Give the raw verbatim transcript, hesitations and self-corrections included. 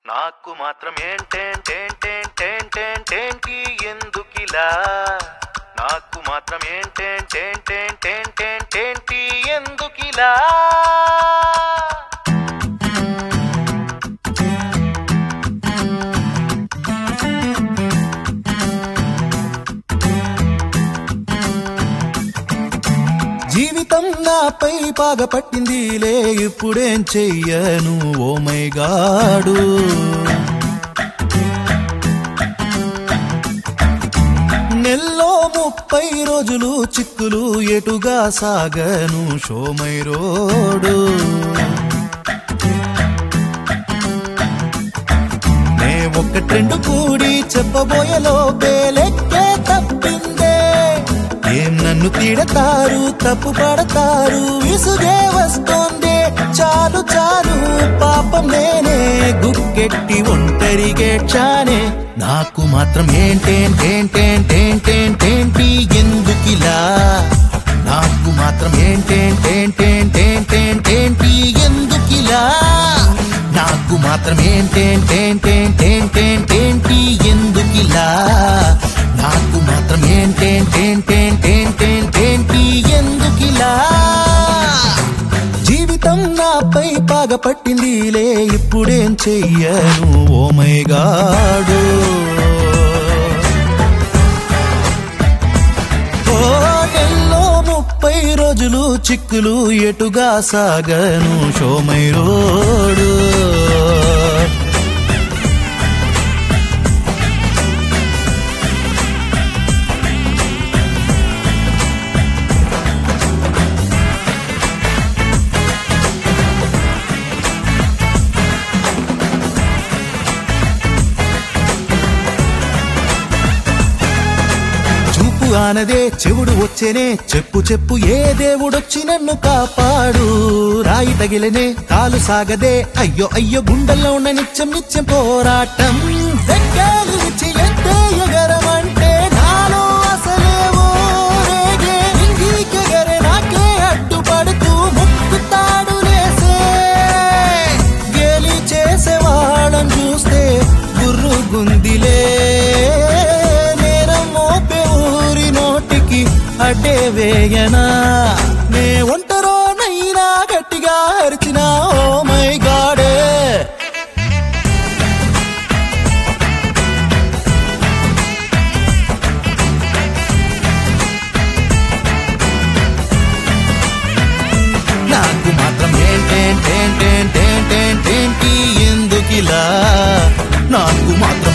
నాకు మాత్రం ఏంటేంటేంటేంటేంటేంటేంటి ఎందుకిలా నాకు మాత్రం ఏంటేంటేంటేంటేంటేంటి ఎందుకిలా జీవితం నాపై పాగపట్టిందిలే ఇప్పుడేం చెయ్యను ఓ మై గాడు నెల్లో ముప్పై రోజులు చిక్కులు ఎటుగా సాగను షోమై రోడు నే ఒక్క ట్రెండ్ కూడి చెప్పబోయేలో బేలెక్కే తప్పిందే ఏం నన్ను తిడతారు తప్పు పడతారు విసుగే వస్తోంది చాలు చాలు పాపం నేనే గుక్కెట్టి ఒంటరిగేక్షానే నాకు మాత్రం ఏంటేంటేంటేంటేంటేంటేంటి ఎందుకిలా నాకు మాత్రం ఏంటేంటేంటేంటేంటేంటి ఎందుకిలా నాకు మాత్రం ఏంటేంటేంటేంటేంటేంటి ఎందుకిలా నాకు మాత్రం ఏంటేంటేంటేంటేంటేంటి ఎందుకిలా జీవితం నాపై పాగపట్టిందిలే ఇప్పుడేం చెయ్యను ఓ మై గాడు ఓ నెల్లో ముప్పై రోజులు చిక్కులు ఎటుగా సాగను షోమై రోడు ఆనదే చెవుడు వచ్చేనే చెప్పు చెప్పు ఏ దేవుడొచ్చి నన్ను కాపాడు రాయి తగిలనే కాలు సాగదే అయ్యో అయ్యో గుండెల్లో ఉన్న నిత్యం నిత్యం పోరాటం ఎగరమంటే నాలో అసలేవో రేగే ఇంగికెగరే నాకే అడ్డుపడుతూ ముక్కుతాడు లేసే గేలి చేసేవాళ్ళని చూస్తే గుర్రు గుందిలే అడ్డే వేయనా నే ఒంటరో నైనా గట్టిగా అరిచినా ఓ మై గాడే నాకు మాత్రం ఏంటేంటేంటేంటేంటేంటి ఎందుకిలా నాకు మాత్రం